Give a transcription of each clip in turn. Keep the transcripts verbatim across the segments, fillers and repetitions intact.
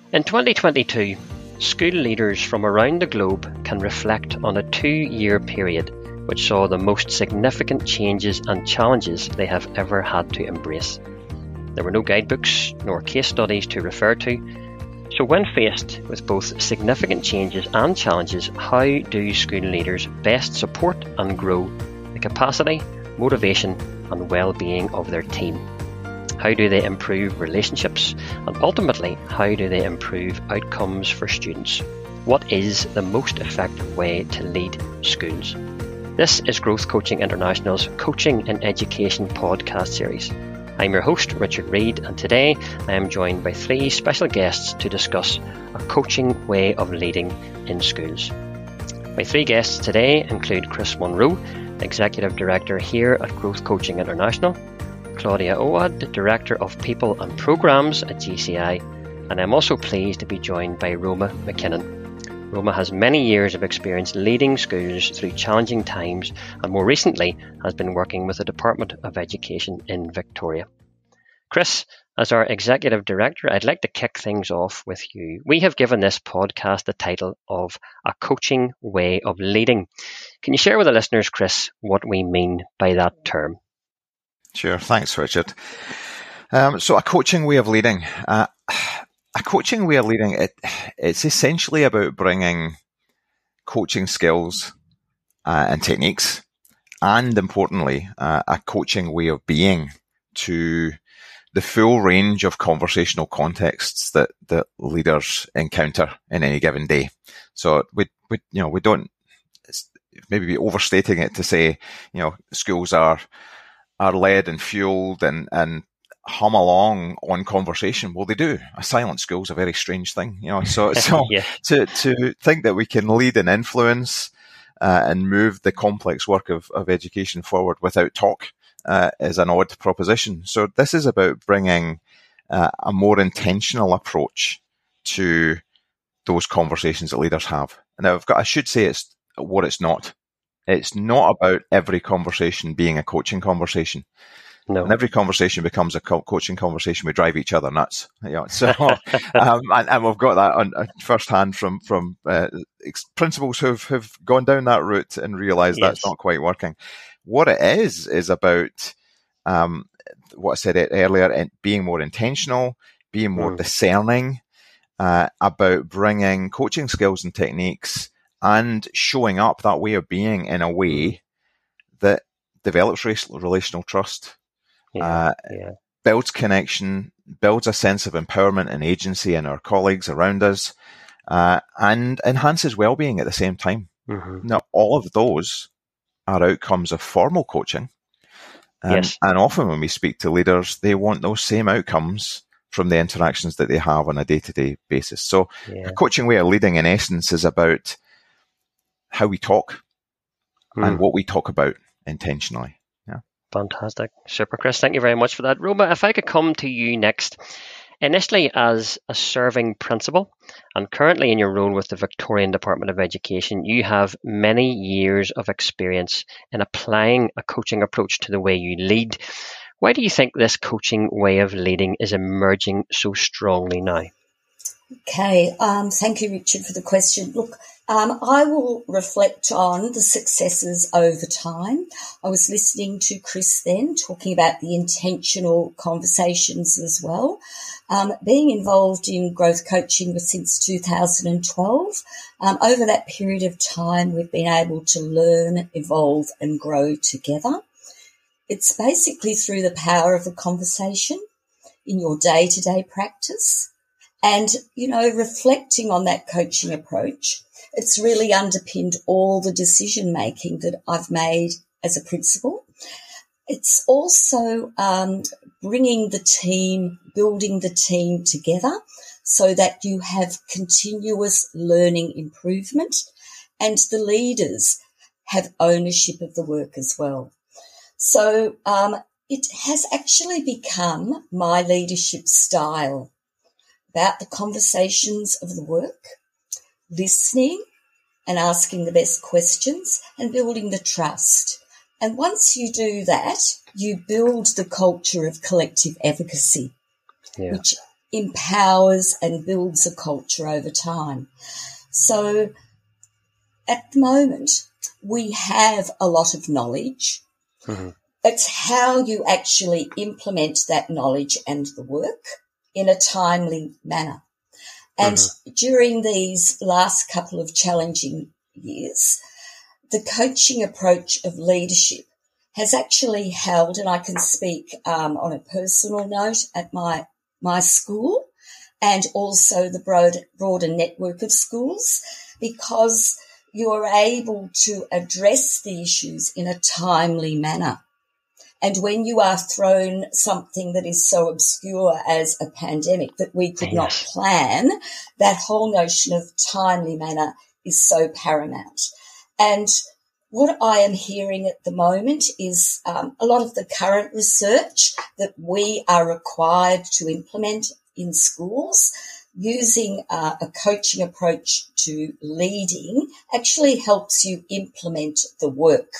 In twenty twenty-two, school leaders from around the globe can reflect on a two-year period which saw the most significant changes and challenges they have ever had to embrace. There were no guidebooks nor case studies to refer to, so when faced with both significant changes and challenges, how do school leaders best support and grow the capacity, motivation and well-being of their team? How do they improve relationships? And ultimately, how do they improve outcomes for students? What is the most effective way to lead schools? This is Growth Coaching International's Coaching in Education podcast series. I'm your host, Richard Reid, and today I am joined by three special guests to discuss a coaching way of leading in schools. My three guests today include Chris Monroe, Executive Director here at Growth Coaching International, Claudia Owad, Director of People and Programs at G C I, and I'm also pleased to be joined by Roma McKinnon. Roma has many years of experience leading schools through challenging times and more recently has been working with the Department of Education in Victoria. Chris, as our Executive Director, I'd like to kick things off with you. We have given this podcast the title of A Coaching Way of Leading. Can you share with the listeners, Chris, what we mean by that term? Sure. Thanks, Richard. Um, so a coaching way of leading. Uh, a coaching way of leading, it, it's essentially about bringing coaching skills uh, and techniques and, importantly, uh, a coaching way of being to the full range of conversational contexts that, that leaders encounter in any given day. So we, we you know, we don't maybe be overstating it to say, you know, schools are are led and fueled and, and hum along on conversation. Well, they do. A silent school is a very strange thing, you know. So, so yeah. to to think that we can lead and influence uh, and move the complex work of, of education forward without talk uh, is an odd proposition. So this is about bringing uh, a more intentional approach to those conversations that leaders have. Now, I've got, I should say it's what it's not. It's not about every conversation being a coaching conversation. No. And every conversation becomes a co- coaching conversation. We drive each other nuts. You know, so, um, and, and we've got that on uh, firsthand from from uh, ex- principals who've have gone down that route and realised Yes. that's not quite working. What it is is about um, what I said earlier: and being more intentional, being more mm. discerning, uh, about bringing coaching skills and techniques and showing up that way of being in a way that develops relational trust, yeah, uh, yeah. builds connection, builds a sense of empowerment and agency in our colleagues around us, uh, and enhances well-being at the same time. Mm-hmm. Now, all of those are outcomes of formal coaching. And, yes. and often when we speak to leaders, they want those same outcomes from the interactions that they have on a day-to-day basis. So yeah. a coaching way of leading, in essence, is about how we talk mm. and what we talk about intentionally. Yeah. Fantastic. Super, Chris. Thank you very much for that. Roma, if I could come to you next. Initially as a serving principal and currently in your role with the Victorian Department of Education, you have many years of experience in applying a coaching approach to the way you lead. Why do you think this coaching way of leading is emerging so strongly now? Okay, um, thank you, Richard, for the question. Look, um, I will reflect on the successes over time. I was listening to Chris then talking about the intentional conversations as well. Um, being involved in growth coaching since two thousand twelve, um, over that period of time, we've been able to learn, evolve and grow together. It's basically through the power of the conversation in your day-to-day practice. And, you know, reflecting on that coaching approach, it's really underpinned all the decision making that I've made as a principal. It's also um, bringing the team, building the team together so that you have continuous learning improvement and the leaders have ownership of the work as well. So um, it has actually become my leadership style. About the conversations of the work, listening and asking the best questions and building the trust. And once you do that, you build the culture of collective efficacy, yeah. which empowers and builds a culture over time. So at the moment, we have a lot of knowledge. Mm-hmm. It's how you actually implement that knowledge and the work in a timely manner. And mm-hmm. during these last couple of challenging years, the coaching approach of leadership has actually held, and I can speak um, on a personal note at my my school and also the broad, broader network of schools, because you're able to address the issues in a timely manner. And when you are thrown something that is so obscure as a pandemic that we could yes. not plan, that whole notion of timely manner is so paramount. And what I am hearing at the moment is um, a lot of the current research that we are required to implement in schools using uh, a coaching approach to leading actually helps you implement the work.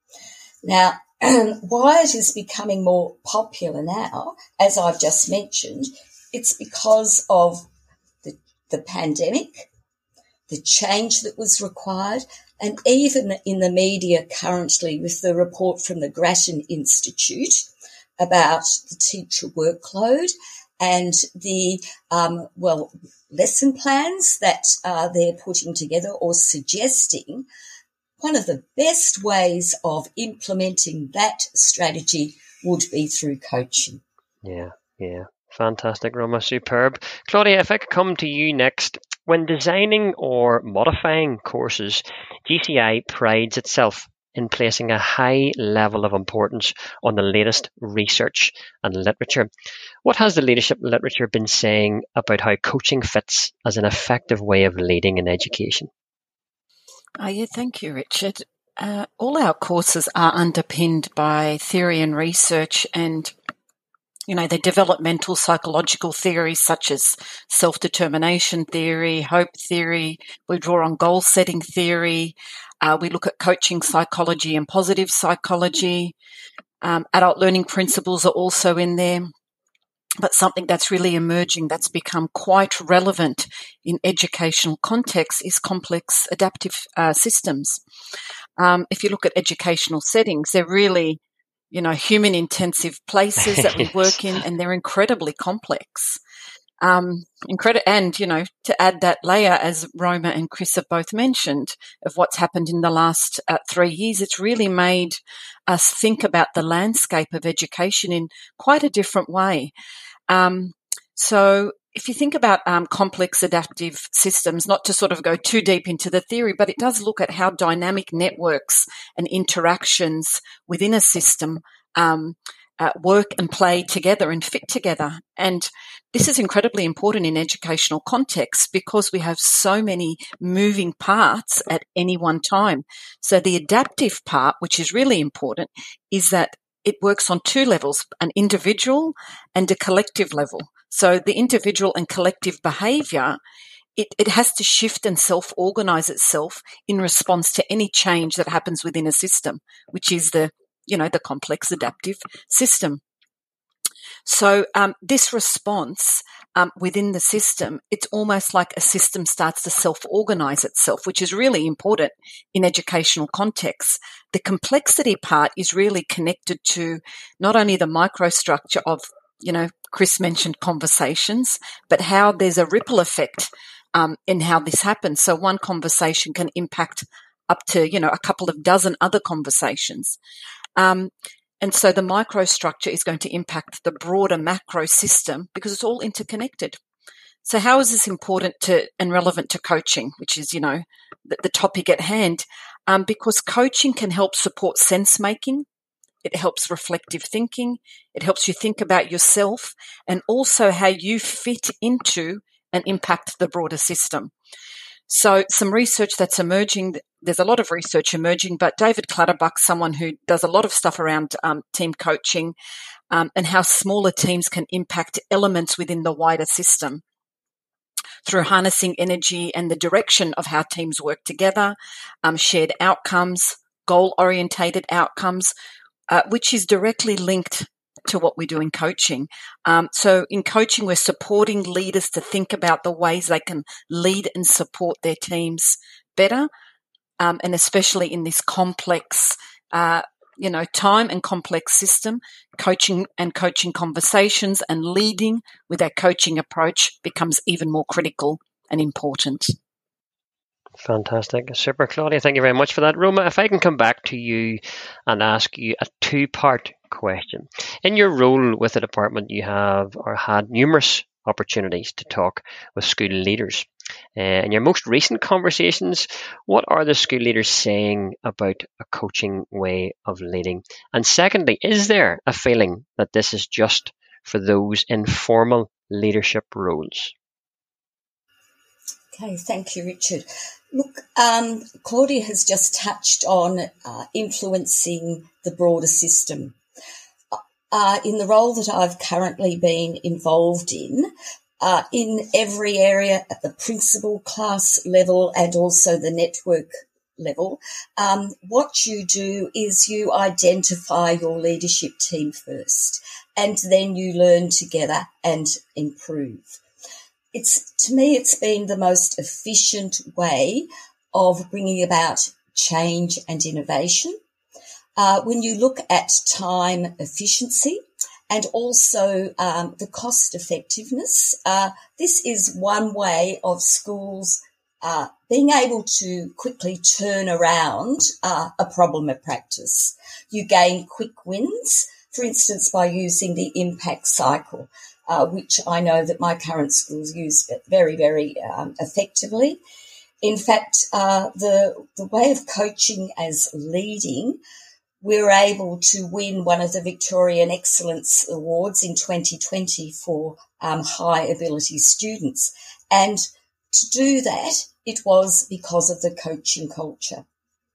Now, why it is becoming more popular now, as I've just mentioned, it's because of the, the pandemic, the change that was required, and even in the media currently with the report from the Grattan Institute about the teacher workload and the, um, well, lesson plans that uh, they're putting together or suggesting. One of the best ways of implementing that strategy would be through coaching. Yeah, yeah. Fantastic, Roma. Superb. Claudia, if I could come to you next. When designing or modifying courses, G C I prides itself in placing a high level of importance on the latest research and literature. What has the leadership literature been saying about how coaching fits as an effective way of leading in education? Oh, yeah, thank you, Richard. Uh, all our courses are underpinned by theory and research, and you know, the developmental psychological theories such as self-determination theory, hope theory. We draw on goal-setting theory. Uh, we look at coaching psychology and positive psychology. Um, adult learning principles are also in there. But something that's really emerging that's become quite relevant in educational contexts is complex adaptive uh, systems. Um, if you look at educational settings, they're really you know, human-intensive places that we work in, and they're incredibly complex. Um, incredi- and, you know, to add that layer, as Roma and Chris have both mentioned, of what's happened in the last uh, three years, it's really made us think about the landscape of education in quite a different way. Um, so if you think about um, complex adaptive systems, not to sort of go too deep into the theory, but it does look at how dynamic networks and interactions within a system um, uh, work and play together and fit together. And this is incredibly important in educational contexts because we have so many moving parts at any one time. So the adaptive part, which is really important, is that it works on two levels, an individual and a collective level. So the individual and collective behaviour, it, it has to shift and self-organise itself in response to any change that happens within a system, which is the, you know, the complex adaptive system. So um, this response um, within the system, it's almost like a system starts to self-organise itself, which is really important in educational contexts. The complexity part is really connected to not only the microstructure of, you know, Chris mentioned conversations, but how there's a ripple effect um, in how this happens. So one conversation can impact up to, you know, a couple of dozen other conversations. Um, and so the microstructure is going to impact the broader macro system because it's all interconnected. So how is this important to and relevant to coaching, which is, you know, the, the topic at hand? Um, because coaching can help support sense making. It helps reflective thinking. It helps you think about yourself and also how you fit into and impact the broader system. So some research that's emerging, there's a lot of research emerging, but David Clutterbuck, someone who does a lot of stuff around um, team coaching um, and how smaller teams can impact elements within the wider system through harnessing energy and the direction of how teams work together, um, shared outcomes, goal-orientated outcomes, Uh, which is directly linked to what we do in coaching. Um, so in coaching, we're supporting leaders to think about the ways they can lead and support their teams better, um, and especially in this complex, uh, you know, time and complex system, coaching and coaching conversations and leading with our coaching approach becomes even more critical and important. Fantastic. Super, Claudia. Thank you very much for that. Roma, if I can come back to you and ask you a two-part question. In your role with the department, you have or had numerous opportunities to talk with school leaders. Uh, in your most recent conversations, what are the school leaders saying about a coaching way of leading? And secondly, is there a feeling that this is just for those informal leadership roles? Okay, thank you, Richard. Look, um, Claudia has just touched on uh, influencing the broader system. Uh, in the role that I've currently been involved in, uh, in every area at the principal class level and also the network level, um, what you do is you identify your leadership team first, and then you learn together and improve. It's, to me, it's been the most efficient way of bringing about change and innovation. Uh, when you look at time efficiency and also um, the cost effectiveness, uh, this is one way of schools uh, being able to quickly turn around uh, a problem of practice. You gain quick wins, for instance, by using the impact cycle, uh, which I know that my current schools use very, very um, effectively. In fact, uh, the, the way of coaching as leading, we were able to win one of the Victorian Excellence Awards in twenty twenty for um, high ability students. And to do that, it was because of the coaching culture.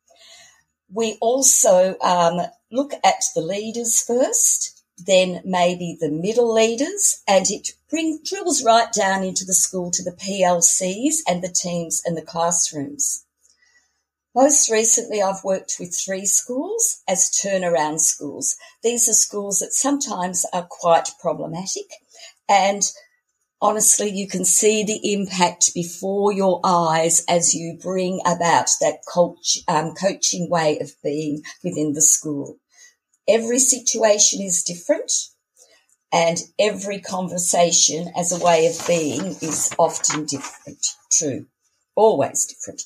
We also um, look at the leaders first, then maybe the middle leaders, and it brings drills right down into the school to the P L Cs and the teams and the classrooms. Most recently, I've worked with three schools as turnaround schools. These are schools that sometimes are quite problematic, and honestly, you can see the impact before your eyes as you bring about that coach, um, coaching way of being within the school. Every situation is different, and every conversation as a way of being is often different, true, always different.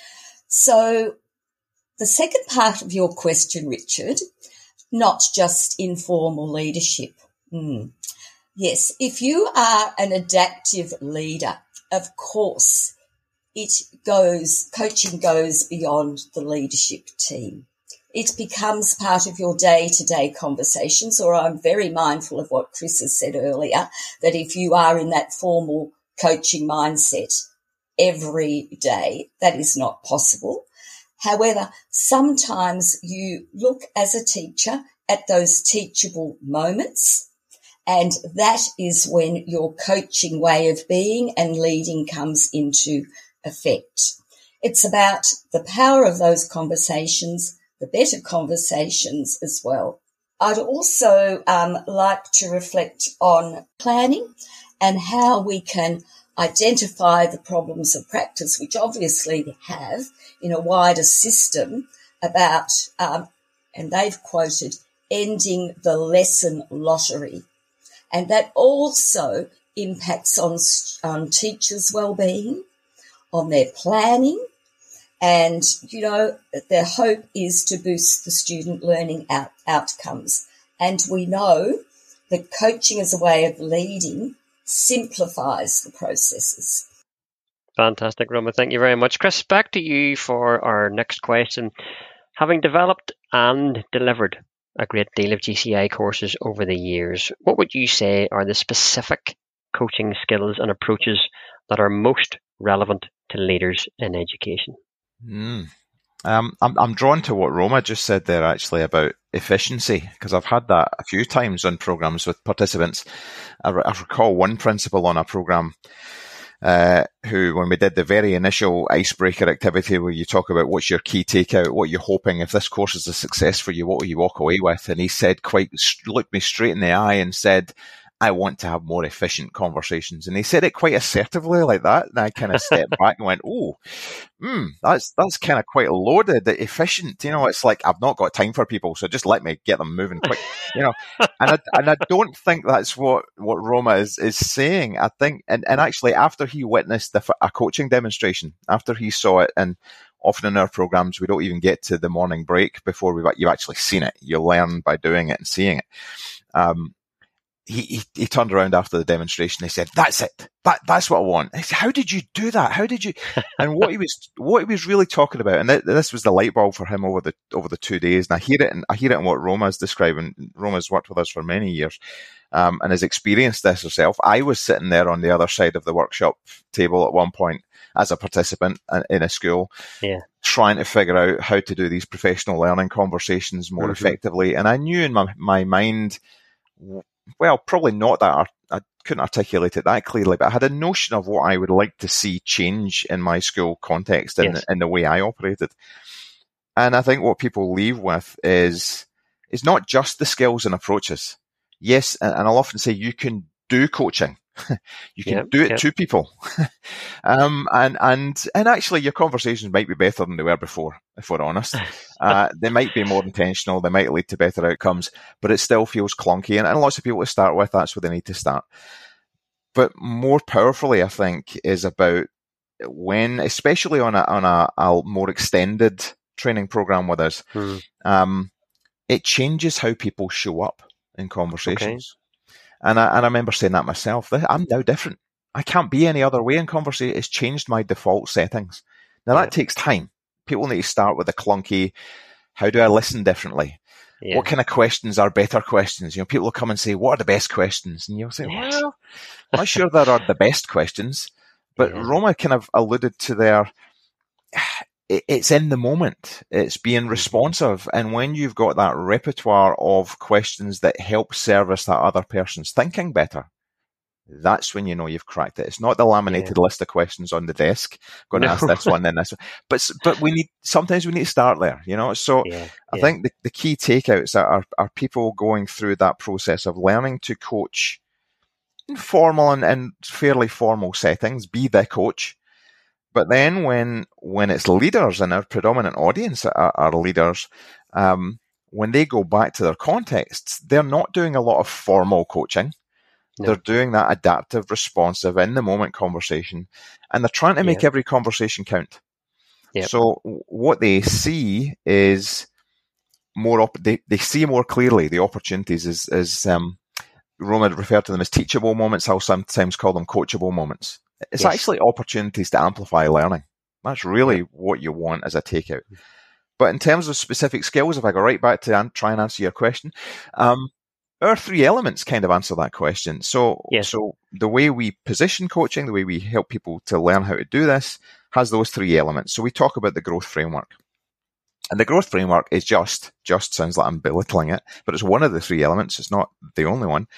So the second part of your question, Richard, not just informal leadership. Mm. Yes, if you are an adaptive leader, of course, it goes, coaching goes beyond the leadership team. It becomes part of your day-to-day conversations, or I'm very mindful of what Chris has said earlier, that if you are in that formal coaching mindset every day, that is not possible. However, sometimes you look as a teacher at those teachable moments, and that is when your coaching way of being and leading comes into effect. It's about the power of those conversations, the better conversations as well. I'd also um, like to reflect on planning and how we can identify the problems of practice, which obviously we have in a wider system about, um, and they've quoted, ending the lesson lottery. And that also impacts on, on teachers' well-being, on their planning, and, you know, their hope is to boost the student learning out, outcomes. And we know that coaching as a way of leading simplifies the processes. Fantastic, Roma. Thank you very much. Chris, back to you for our next question. Having developed and delivered a great deal of G C I courses over the years, what would you say are the specific coaching skills and approaches that are most relevant to leaders in education? Mm. Um, I'm, I'm drawn to what Roma just said there, actually, about efficiency, because I've had that a few times on programs with participants. I, re- I recall one principal on a program uh, who, when we did the very initial icebreaker activity where you talk about what's your key takeout, what you're hoping, if this course is a success for you, what will you walk away with? And he said, quite, looked me straight in the eye and said, I want to have more efficient conversations. And he said it quite assertively like that. And I kind of stepped back and went, oh, hmm, that's, that's kind of quite loaded, efficient. You know, it's like, I've not got time for people, so just let me get them moving quick, you know. And I, and I don't think that's what, what Roma is, is saying. I think, and, and actually after he witnessed the, a coaching demonstration, after he saw it, and often in our programs, we don't even get to the morning break before we've, you've actually seen it. You learn by doing it and seeing it. Um, He, he he turned around after the demonstration. He said, "That's it. That that's what I want." I said, "How did you do that? How did you?" And what he was what he was really talking about, and th- this was the light bulb for him over the over the two days. And I hear it, and I hear it in what Roma's describing. Roma's worked with us for many years, um, and has experienced this herself. I was sitting there on the other side of the workshop table at one point as a participant in a school, yeah, trying to figure out how to do these professional learning conversations more mm-hmm. effectively. And I knew in my my mind. Well, probably not that. I couldn't articulate it that clearly, but I had a notion of what I would like to see change in my school context and yes. in the way I operated. And I think what people leave with is, is not just the skills and approaches. Yes, and I'll often say you can do coaching. You can yep, do it yep. to people. um, and, and, and actually your conversations might be better than they were before, if we're honest. Uh, they might be more intentional. They might lead to better outcomes, but it still feels clunky. And, and lots of people to start with, that's where they need to start. But more powerfully, I think, is about when, especially on a, on a, a more extended training program with us, hmm. um, it changes how people show up in conversations. Okay. And I, and I remember saying that myself. I'm now different. I can't be any other way in conversation. It's changed my default settings. Now that yeah. takes time. People need to start with a clunky, how do I listen differently? Yeah. What kind of questions are better questions? You know, people will come and say, what are the best questions? And you'll say, well, I'm not sure there are the best questions. But yeah. Roma kind of alluded to there, it's in the moment. It's being responsive. And when you've got that repertoire of questions that help service that other person's thinking better, that's when you know you've cracked it. It's not the laminated yeah. list of questions on the desk. Going to no. ask this one, then this one. But, but we need, sometimes we need to start there, you know? So yeah. I yeah. think the, the key takeouts are, are people going through that process of learning to coach in formal and, and fairly formal settings, be the coach. But then when when it's leaders and our predominant audience are, are leaders, um, when they go back to their contexts, they're not doing a lot of formal coaching. No. They're doing that adaptive, responsive, in-the-moment conversation, and they're trying to make yeah. every conversation count. Yep. So what they see is more. Op- they they see more clearly the opportunities as as um, Roma referred to them as teachable moments. I'll sometimes call them coachable moments. It's yes. actually opportunities to amplify learning. That's really yeah. what you want as a takeout. But in terms of specific skills, if I go right back to an- try and answer your question, um, our three elements kind of answer that question. So, yes. so the way we position coaching, the way we help people to learn how to do this, has those three elements. So we talk about the growth framework. And the growth framework is just, just sounds like I'm belittling it, but it's one of the three elements. It's not the only one.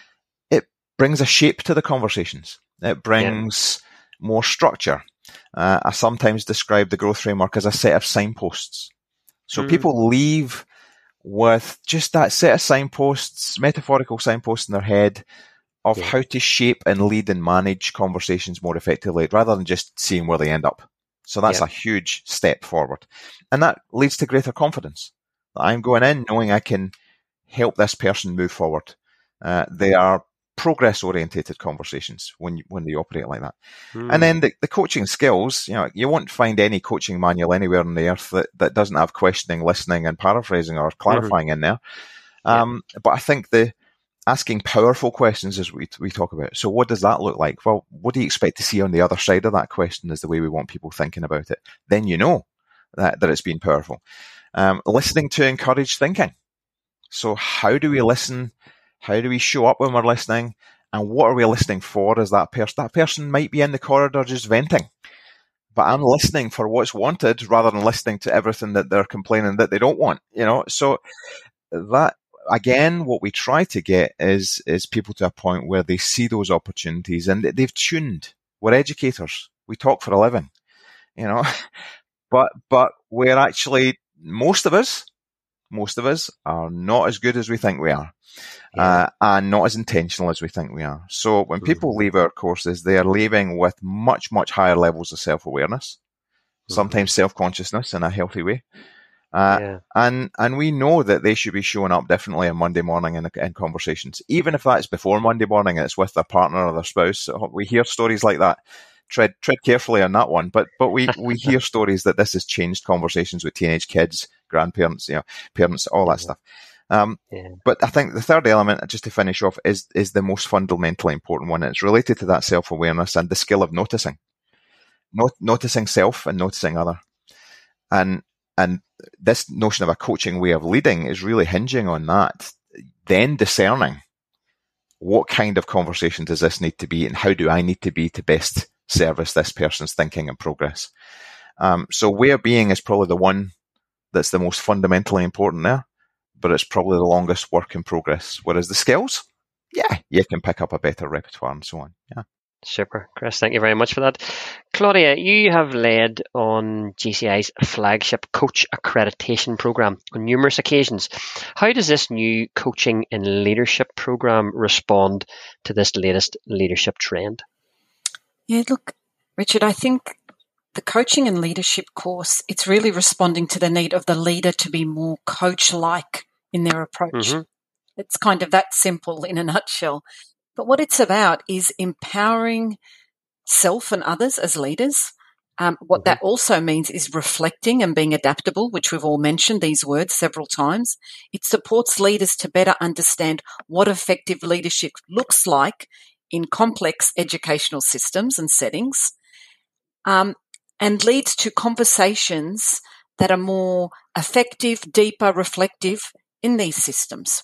It brings a shape to the conversations. It brings yeah. more structure. Uh, I sometimes describe the growth framework as a set of signposts. So mm. people leave with just that set of signposts, metaphorical signposts in their head of yeah. how to shape and lead and manage conversations more effectively, rather than just seeing where they end up. So that's yeah. a huge step forward. And that leads to greater confidence. I'm going in knowing I can help this person move forward. Uh, they are progress-orientated conversations when you, when they operate like that. Mm. And then the, the coaching skills, you know, you won't find any coaching manual anywhere on the earth that, that doesn't have questioning, listening, and paraphrasing or clarifying mm-hmm. in there. Um, yeah. But I think the asking powerful questions is what we, we talk about. So what does that look like? Well, what do you expect to see on the other side of that question is the way we want people thinking about it. Then you know that, that it's been powerful. Um, listening to encourage thinking. So how do we listen? How do we show up when we're listening? And what are we listening for as that person? That person might be in the corridor just venting, but I'm listening for what's wanted rather than listening to everything that they're complaining that they don't want, you know? So that, again, what we try to get is, is people to a point where they see those opportunities and they've tuned we're educators. We talk for a living, you know, but, but we're actually, most of us, most of us are not as good as we think we are. Yeah. Uh, and not as intentional as we think we are. So when people mm-hmm. leave our courses, they are leaving with much, much higher levels of self-awareness, mm-hmm. sometimes self-consciousness in a healthy way. Uh, yeah. and, and we know that they should be showing up differently on Monday morning in, in conversations, even if that's before Monday morning and it's with their partner or their spouse. We hear stories like that. Tread, tread carefully on that one. But, but we, we hear stories that this has changed conversations with teenage kids, grandparents, you know, parents, all that yeah. stuff. Um, yeah. But I think the third element, just to finish off, is is the most fundamentally important one. It's related to that self-awareness and the skill of noticing, Not, noticing self and noticing other. And and this notion of a coaching way of leading is really hinging on that. Then discerning what kind of conversation does this need to be, and how do I need to be to best service this person's thinking and progress. Um, so where being is probably the one that's the most fundamentally important there. But it's probably the longest work in progress. Whereas the skills, yeah, you can pick up a better repertoire and so on. Yeah. Super, Chris. Thank you very much for that. Claudia, you have led on G C I's flagship coach accreditation program on numerous occasions. How does this new coaching and leadership program respond to this latest leadership trend? Yeah, look, Richard, I think the coaching and leadership course, it's really responding to the need of the leader to be more coach-like in their approach. Mm-hmm. It's kind of that simple in a nutshell. But what it's about is empowering self and others as leaders. Um, what mm-hmm. that also means is reflecting and being adaptable, which we've all mentioned these words several times. It supports leaders to better understand what effective leadership looks like in complex educational systems and settings, um, and leads to conversations that are more effective, deeper, reflective in these systems.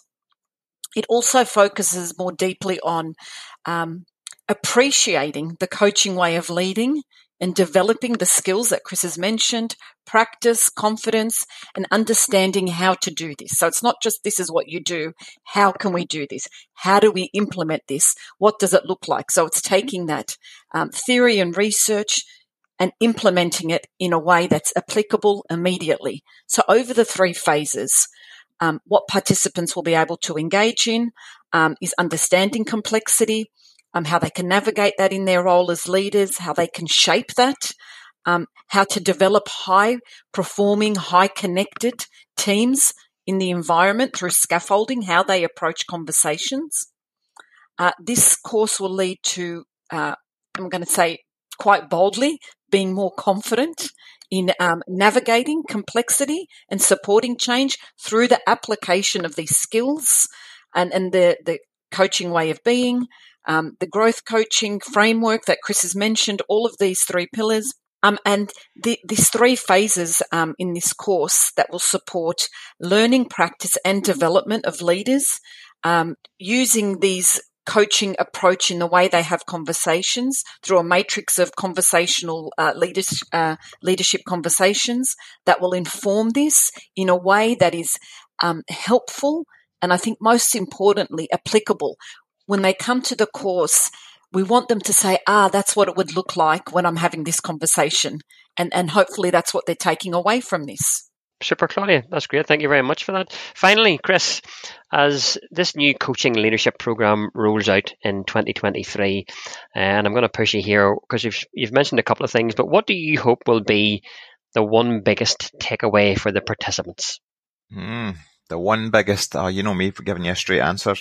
It also focuses more deeply on um, appreciating the coaching way of leading and developing the skills that Chris has mentioned, practice, confidence, and understanding how to do this. So it's not just this is what you do. How can we do this? How do we implement this? What does it look like? So it's taking that um, theory and research and implementing it in a way that's applicable immediately. So over the three phases, um, what participants will be able to engage in um, is understanding complexity, um, how they can navigate that in their role as leaders, how they can shape that, um, how to develop high-performing, high-connected teams in the environment through scaffolding, how they approach conversations. Uh, this course will lead to, uh, I'm going to say quite boldly, being more confident in um, navigating complexity and supporting change through the application of these skills and, and the, the coaching way of being, um, the growth coaching framework that Chris has mentioned, all of these three pillars. Um, and the, these three phases um, in this course that will support learning, practice and development of leaders um, using these coaching approach in the way they have conversations through a matrix of conversational uh, leaders, uh, leadership conversations that will inform this in a way that is um, helpful and I think most importantly applicable. When they come to the course, we want them to say, ah, that's what it would look like when I'm having this conversation. And, and hopefully that's what they're taking away from this. Super, Claudia. That's great. Thank you very much for that. Finally, Chris, as this new coaching leadership program rolls out in twenty twenty-three, and I'm going to push you here because you've, you've mentioned a couple of things, but what do you hope will be the one biggest takeaway for the participants? Mm, the one biggest, oh, you know me for giving you a straight answer.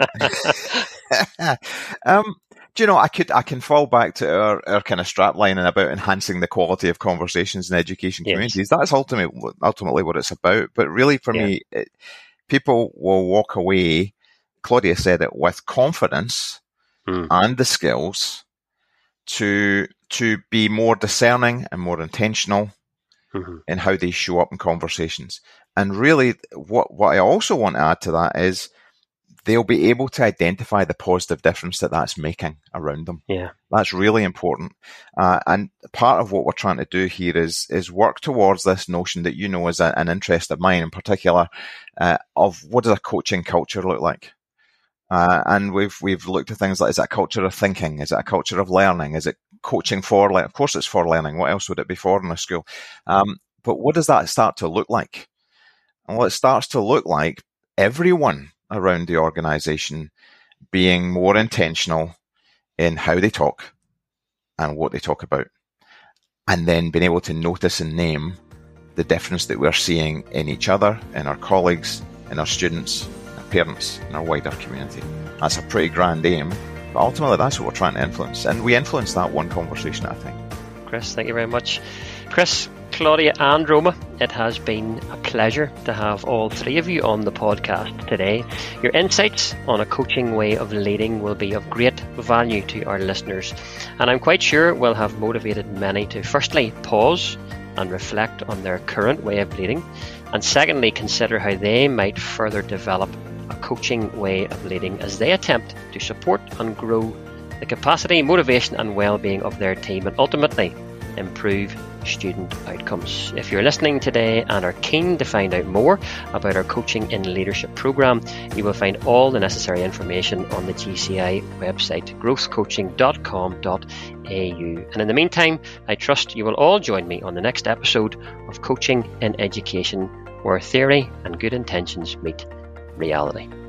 um, Do you know, I could, I can fall back to our, our kind of strapline and about enhancing the quality of conversations in education yes. communities. That's ultimately, ultimately what it's about. But really for yeah. me, it, people will walk away, Claudia said it, with confidence mm. and the skills to, to be more discerning and more intentional mm-hmm. in how they show up in conversations. And really what, what I also want to add to that is, they'll be able to identify the positive difference that that's making around them. Yeah, that's really important. Uh, and part of what we're trying to do here is is work towards this notion that you know is a, an interest of mine in particular, uh, of what does a coaching culture look like? Uh, and we've we've looked at things like, is it a culture of thinking? Is it a culture of learning? Is it coaching for, of course it's for learning. What else would it be for in a school? Um, but what does that start to look like? Well, it starts to look like everyone around the organisation being more intentional in how they talk and what they talk about, and then being able to notice and name the difference that we're seeing in each other, in our colleagues, in our students, our parents, in our wider community. That's a pretty grand aim, but ultimately that's what we're trying to influence, and we influence that one conversation at a time. Chris, thank you very much. Chris, Claudia and Roma, it has been a pleasure to have all three of you on the podcast today. Your insights on a coaching way of leading will be of great value to our listeners, and I'm quite sure will have motivated many to firstly pause and reflect on their current way of leading, and secondly consider how they might further develop a coaching way of leading as they attempt to support and grow the capacity, motivation and well-being of their team, and ultimately improve student outcomes. If you're listening today and are keen to find out more about our Coaching in Leadership programme, you will find all the necessary information on the G C I website, growth coaching dot com dot a u. And in the meantime, I trust you will all join me on the next episode of Coaching in Education, where theory and good intentions meet reality.